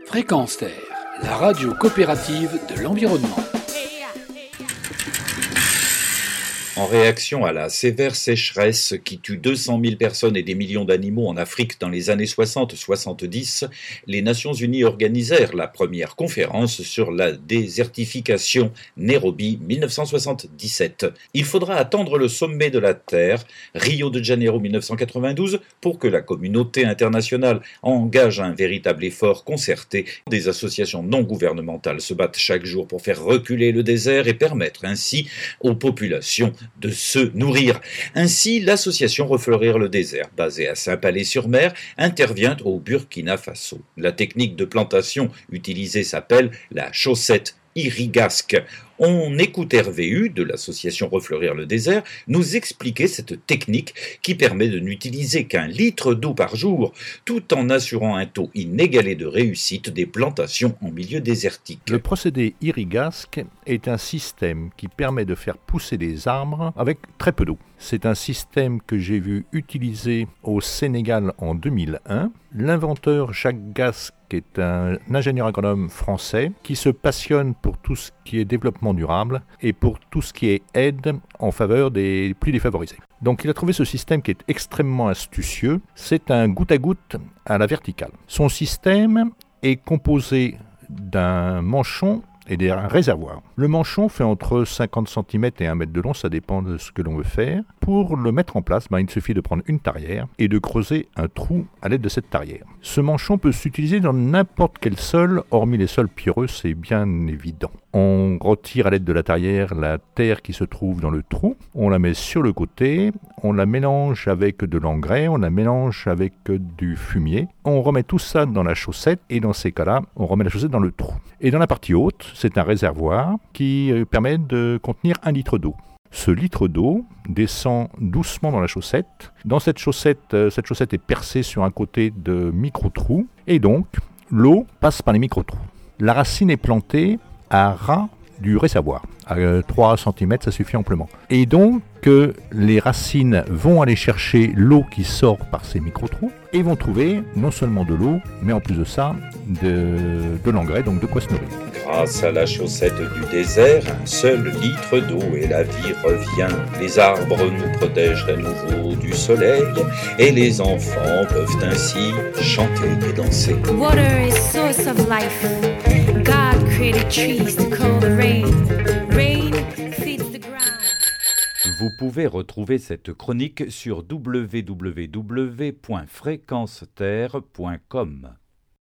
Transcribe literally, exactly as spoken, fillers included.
Fréquence Terre, la radio coopérative de l'environnement. En réaction à la sévère sécheresse qui tue deux cent mille personnes et des millions d'animaux en Afrique dans les années soixante soixante-dix, les Nations Unies organisèrent la première conférence sur la désertification, Nairobi mille neuf cent soixante-dix-sept. Il faudra attendre le sommet de la Terre, Rio de Janeiro mille neuf cent quatre-vingt-douze, pour que la communauté internationale engage un véritable effort concerté. Des associations non gouvernementales se battent chaque jour pour faire reculer le désert et permettre ainsi aux populations de se nourrir. Ainsi, l'association Refleurir le désert, basée à Saint-Palais-sur-Mer, intervient au Burkina Faso. La technique de plantation utilisée s'appelle la chaussette irrigasque. On écoute Hervé Hu de l'association Refleurir le désert nous expliquer cette technique qui permet de n'utiliser qu'un litre d'eau par jour, tout en assurant un taux inégalé de réussite des plantations en milieu désertique. Le procédé irrigasque est un système qui permet de faire pousser des arbres avec très peu d'eau. C'est un système que j'ai vu utilisé au Sénégal en deux mille un. L'inventeur Jacques Gasque est un ingénieur agronome français qui se passionne pour tout ce qui est développement durable et pour tout ce qui est aide en faveur des plus défavorisés. Donc il a trouvé ce système qui est extrêmement astucieux. C'est un goutte à goutte à la verticale. Son système est composé d'un manchon et d'un réservoir. Le manchon fait entre cinquante centimètres et un mètre de long, ça dépend de ce que l'on veut faire. Pour le mettre en place, ben, il suffit de prendre une tarière et de creuser un trou à l'aide de cette tarière. Ce manchon peut s'utiliser dans n'importe quel sol, hormis les sols pierreux, c'est bien évident. On retire à l'aide de la tarière la terre qui se trouve dans le trou, on la met sur le côté, on la mélange avec de l'engrais, on la mélange avec du fumier, on remet tout ça dans la chaussette et dans ces cas-là, on remet la chaussette dans le trou. Et dans la partie haute, c'est un réservoir qui permet de contenir un litre d'eau. Ce litre d'eau descend doucement dans la chaussette. Dans cette chaussette, cette chaussette est percée sur un côté de micro-trous et donc l'eau passe par les micro-trous. La racine est plantée à ras du réservoir. À trois centimètres, ça suffit amplement. Et donc, euh, les racines vont aller chercher l'eau qui sort par ces micro-trous et vont trouver non seulement de l'eau, mais en plus de ça, de, de l'engrais, donc de quoi se nourrir. Grâce à la chaussette du désert, un seul litre d'eau et la vie revient. Les arbres nous protègent à nouveau du soleil et les enfants peuvent ainsi chanter et danser. Water is source of life. God created trees to cool the rain. Rain feeds the ground. Vous pouvez retrouver cette chronique sur w w w point fréquence terre point com.